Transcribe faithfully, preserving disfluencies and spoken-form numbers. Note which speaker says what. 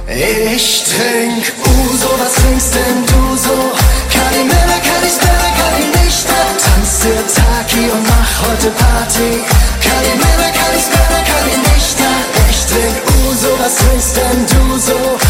Speaker 1: Ich trink Uso, was trinkst denn du so? Kalimera, Kalispera, Kalinista. Tanz der Taki und mach heute Party. Kalimera, Kalispera, Kalinista. Ich trink Uso, was trinkst denn du so?